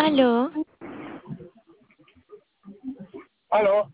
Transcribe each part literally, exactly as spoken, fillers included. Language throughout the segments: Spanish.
Aló, Aló,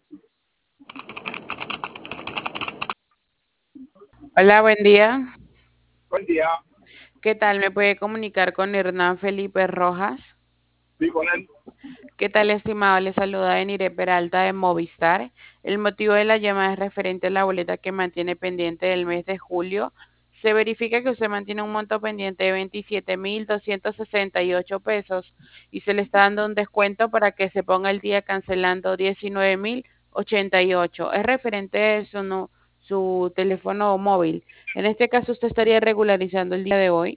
Hola, buen día. buen día. ¿Qué tal? ¿Me puede comunicar con Hernán Felipe Rojas? Sí, con él. ¿Qué tal, estimado? Le saluda Enire Peralta de Movistar. El motivo de la llamada es referente a la boleta que mantiene pendiente del mes de julio. Se verifica que usted mantiene un monto pendiente de veintisiete mil doscientos sesenta y ocho pesos y se le está dando un descuento para que se ponga el día cancelando diecinueve mil ochenta y ocho. Es referente a su, nu- su teléfono móvil. En este caso, usted estaría regularizando el día de hoy.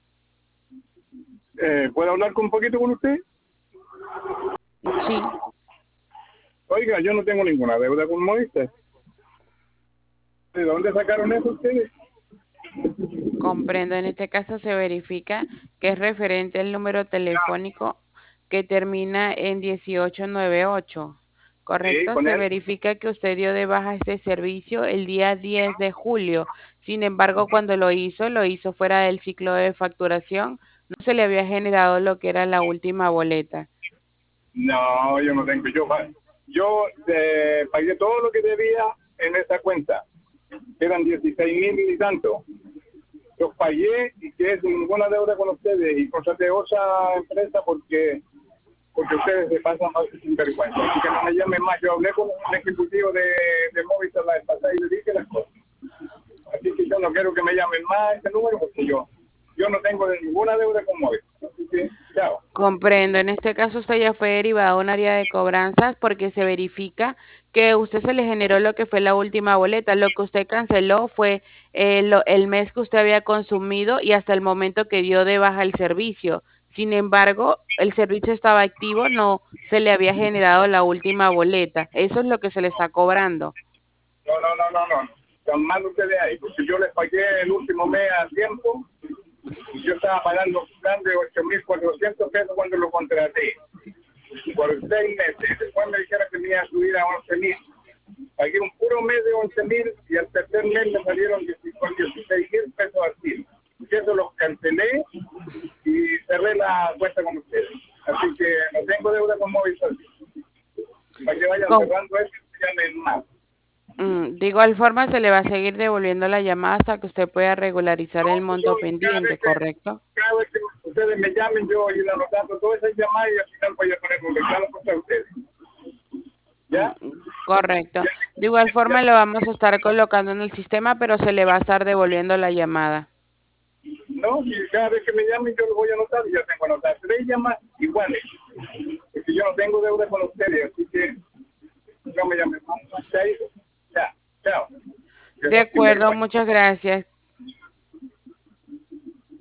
Eh, ¿Puedo hablar con un poquito con usted? Sí. Oiga, yo no tengo ninguna deuda con Movistar. ¿De dónde sacaron eso ustedes? Comprendo, en este caso se verifica que es referente al número telefónico que termina en dieciocho noventa y ocho, Sí, ¿correcto? con Se él. verifica que usted dio de baja este servicio el día diez de julio. Sin embargo, cuando lo hizo, lo hizo fuera del ciclo de facturación, no se le había generado lo que era la última boleta. No, yo no tengo. Yo, pa- yo eh, pagué todo lo que debía en esa cuenta. Eran dieciséis mil y tanto. Los pagué y quedé sin ninguna deuda con ustedes y contraté otra empresa porque porque ustedes se pasan más sin vergüenza. Así que no me llamen más. Yo hablé con un ejecutivo de, de Movistar la vez pasada y le dije las cosas. Así que yo no quiero que me llamen más a ese número porque yo yo no tengo de ninguna deuda con móvil. Así que, chao. Comprendo. En este caso usted ya fue derivado a un área de cobranzas porque se verifica que a usted se le generó lo que fue la última boleta. Lo que usted canceló fue eh, lo- el mes que usted había consumido y hasta el momento que dio de baja el servicio. Sin embargo, el servicio estaba activo, no se le había generado la última boleta. Eso es lo que se le está cobrando. No, no, no, no, no. Están mal ustedes ahí, porque yo les pagué el último mes a tiempo y yo estaba pagando un plan de ocho mil cuatrocientos pesos cuando lo contraté. Por seis meses. Después me dijeron que me iba a subir a once mil. Pagué un puro mes de once mil y al tercer mes me salieron dieciséis mil pesos al tiro. Y eso los cancelé y cerré la cuenta con ustedes. Así que no tengo deuda con Movistar. Para que vayan Con, cerrando eso y llamen más. mm, de igual forma, se le va a seguir devolviendo la llamada hasta que usted pueda regularizar el No, yo monto cada pendiente, vez que, ¿correcto? cada vez que ustedes me llamen, yo voy a ir anotando todas esas llamadas y al final voy a poner un reclamo contra ustedes. Mm, ¿Ya? correcto. Ya, De igual ya. forma lo vamos a estar colocando en el sistema, pero se le va a estar devolviendo la llamada. No, y cada vez que me llamen yo lo voy a anotar y ya tengo anotar tres llamadas iguales. Porque yo no tengo deuda con ustedes, así que no me llamen más. Ya, ya, chao. Que De son acuerdo, sinvergüenza. muchas gracias.